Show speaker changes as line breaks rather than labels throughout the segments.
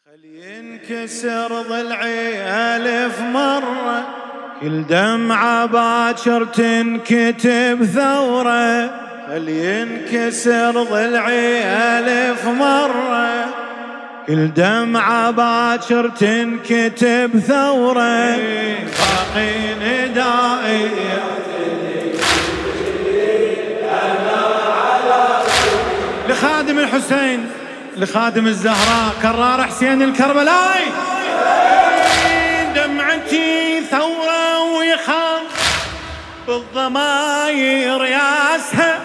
ينكسر ضلعي ألف مرة، كل دمعة باكر تنكتب ثورة. ينكسر ضلعي ألف مرة، كل دمعة باكر تنكتب ثورة. باقي ندائي لخادم الحسين، لخادم الزهراء كرار حسين الكربلاي. دمعتي ثورة ويخاف بالضماير ياسها،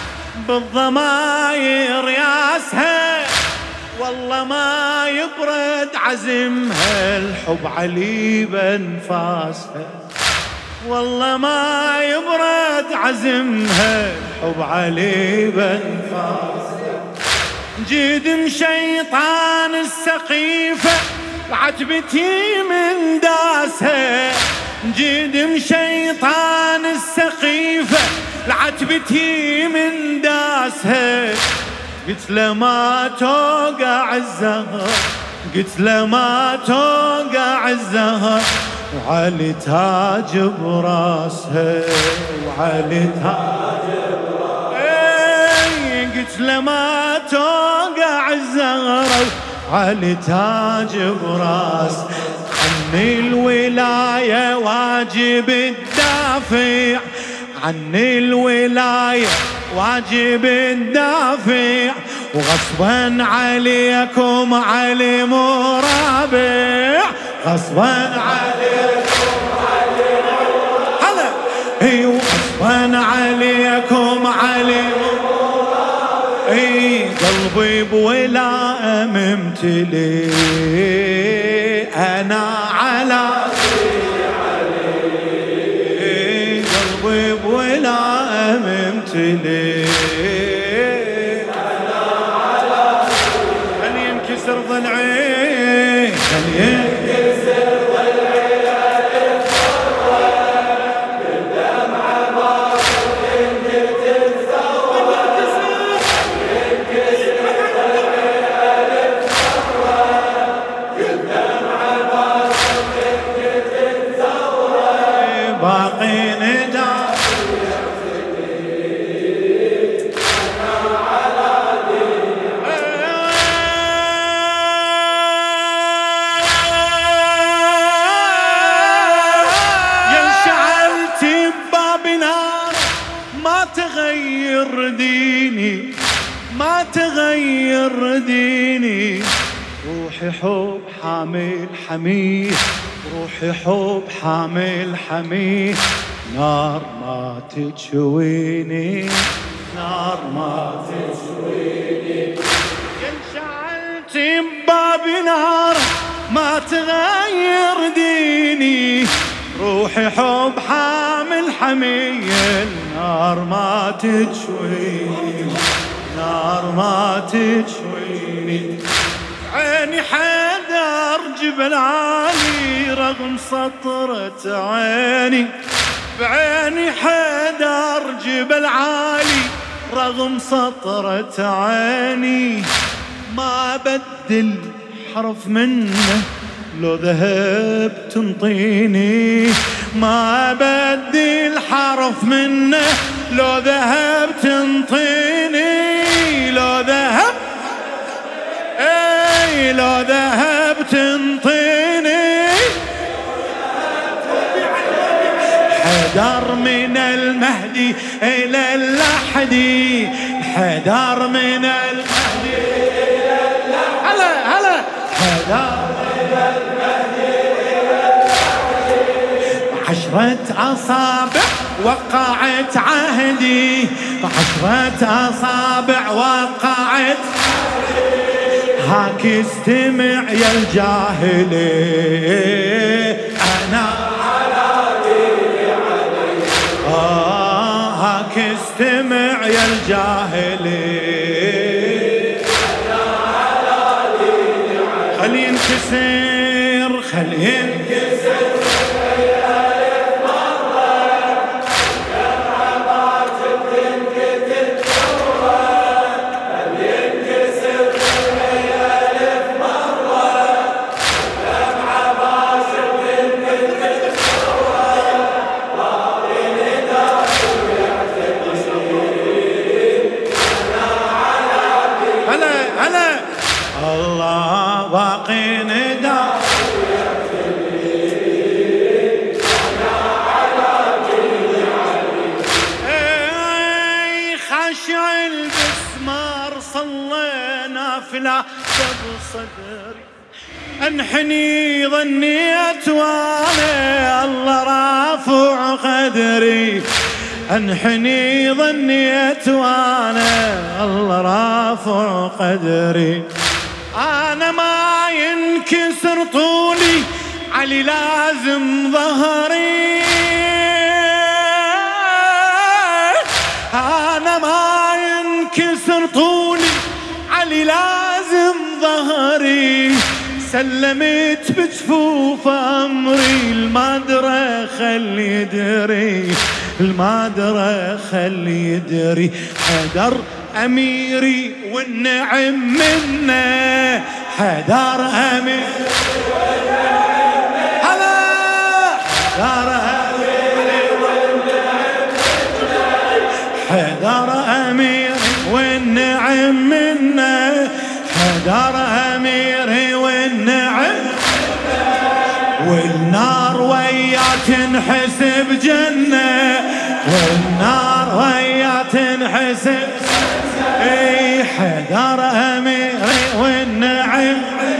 بالضماير ياسها، والله ما يبرد عزمها الحب علي بانفاسها، والله ما يبرد عزمها الحب علي بانفاسها. جدم شيطان السقيفة عتبتي من داسها، جدم شيطان السقيفة لعتبتي من داسها. قلت له ما توقع الزهر، قلت له ما توقع الزهر، وعلي تاج براسها، وعلي تاج براسها. قلت له ما توقع الزهر، وعلي تاج براس. عني الولاية واجب الدافع، عني الولاية واجب الدافع، وغصبا عليكم علي مرابع، غصبا عليكم علي مرابع. هلا اي غصبا عليكم علي مرابع. اي قلبي بولاء ممتلي، انا على قلبي بولاء ممتلي، انا على خل ينكسر ضلعي، خل ينكسر ضلعي ألف مرة، بالدمعة باكر تنكتب ثورة. ينكسر ضلعي ألف مرة، بالدمعة باكر تنكتب ثورة. باقي تغير ديني، ما تغير ديني. روحي حب حامل حميه، روحي حب حامل حميه. نار ما تشويني، نار ما تشويني. انشعلت بباب نار ما تغير ديني. روحي حب حامل حمية، النار ما تشويني، نار ما تشويني. عيني حيدر جبل عالي رغم سطرة عيني، بعيني حيدر جبل عالي رغم سطرة عيني. ما بدل حرف منه لو ذهب تنطيني، ما بدل حرف منه لو ذهب تنطيني. لو ذهب اي لو ذهب تنطيني. حيدر من المهدي الى اللحدي، حيدر من المهدي الى اللحدي. هلا هلا حيدر عشرة أصابع وقعت عهدي، 10 أصابع وقعت عهدي. هاك استمع يا الجاهلي، أنا على دين علي. هاك استمع يا الجاهلي، أنا على دين علي. خلي ينكسر، خلي ينكسر ثورة. الله باقي نداء خاشع البسمار صلينا فلا بصدري انحني ظنيت وانا الله رافع قدري انحني ظنيت وانا الله رافع قدري انا ما ينكسر طولي علي لازم ظهري انا ما ينكسر طولي علي لازم ظهري سلمت بجفوف امري المادرة خلي يدري المادرة خلي يدري حدر اميري والنعم منه حدر اميري هلا حدر اميري والنعم حدر اميري والنعم منه حدر اميري والنعم والنار ويا تنحسب جنة والنار ويا تنحسب اي حدر اميري والنعم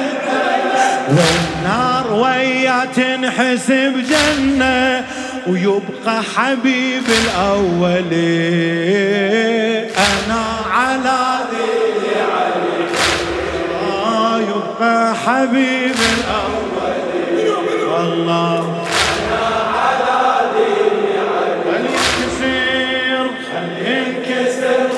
والنار ويا تنحسب جنة ويبقى حبيب الاول انا على ذي علي يبقى حبيب الاول والله انا على ذي علي خلي ينكسر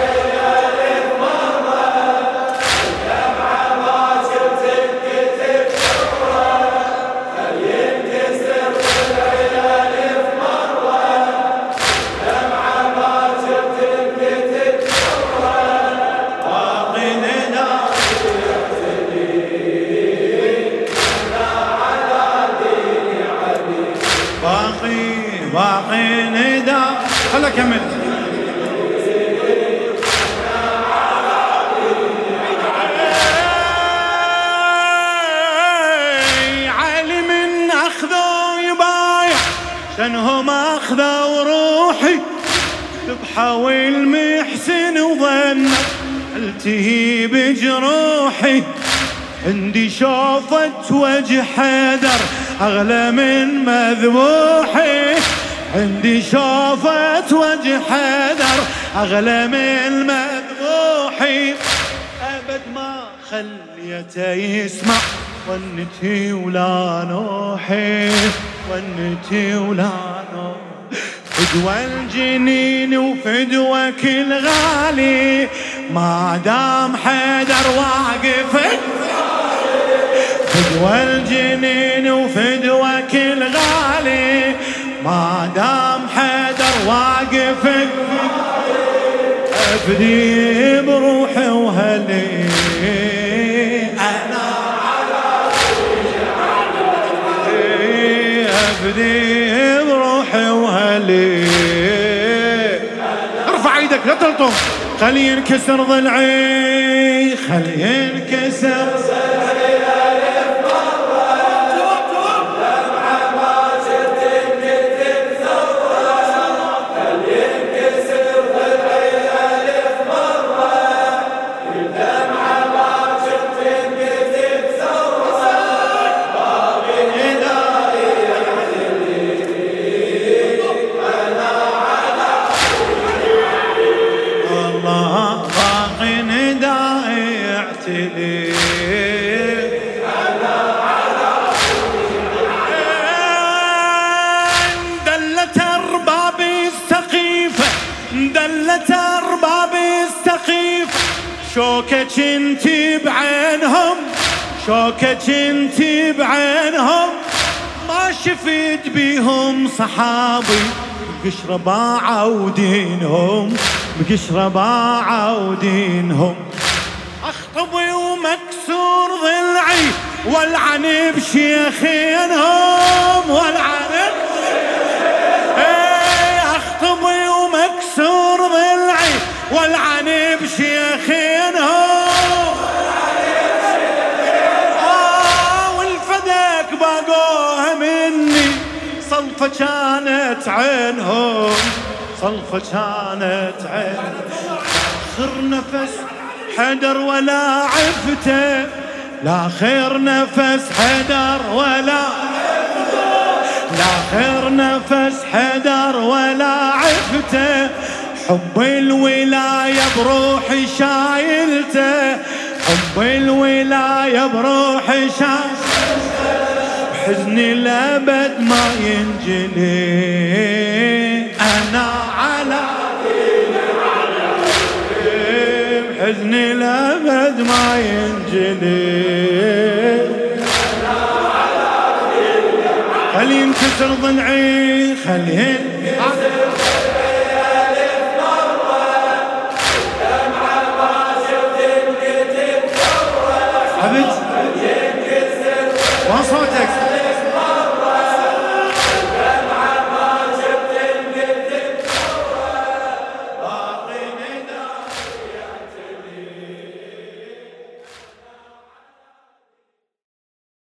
باقي نداء خلا كمل علي من اخذوا يبايع شنهم اخذوا روحي ذبحوا المحسن وظن التهي بجروحي عندي شوفت وجه حيدر أغلى من مذبوحي عندي شوفت وجه حيدر أغلى من مذبوحي أبد ما خليته يسمع ونتي ولا نوحي ونتي ولا نوحي فدوى الجنين وفدوى كل غالي ما دام حيدر واقف فدوى الجنين وفدوى كل غالي ما دام حيدر واقف افدي بروحي وهلي انا على افدي بروحي وهلي ارفع ايدك لا تلطم خلي ينكسر ضلعي خلي ينكسر دلت اربابي السقيفة دلت اربابي السقيفة شوكك انتي بعينهم شوكك انتي بعينهم ما شفت بيهم صحابي بقشرة باعوا دينهم بقشرة باعوا دينهم اخطبي ومكسور ضلعي والعن بشيخينهم والعن اخطبي ومكسور ضلعي والعن بشيخينهم صلفة كانت عينهم، صلفة كانت عينهم، آخر نفس حدر ولا عفته، لا خير نفس حدر ولا، لا خير نفس حدر ولا عفته، حب الولاية بروحي شايلته، حب الولاية بروحي شايلته، حزني الأبد ما ينجلي، أنا على حزني الأبد ما ينجلي، خلي ينكسر ضلعي، خلي عبد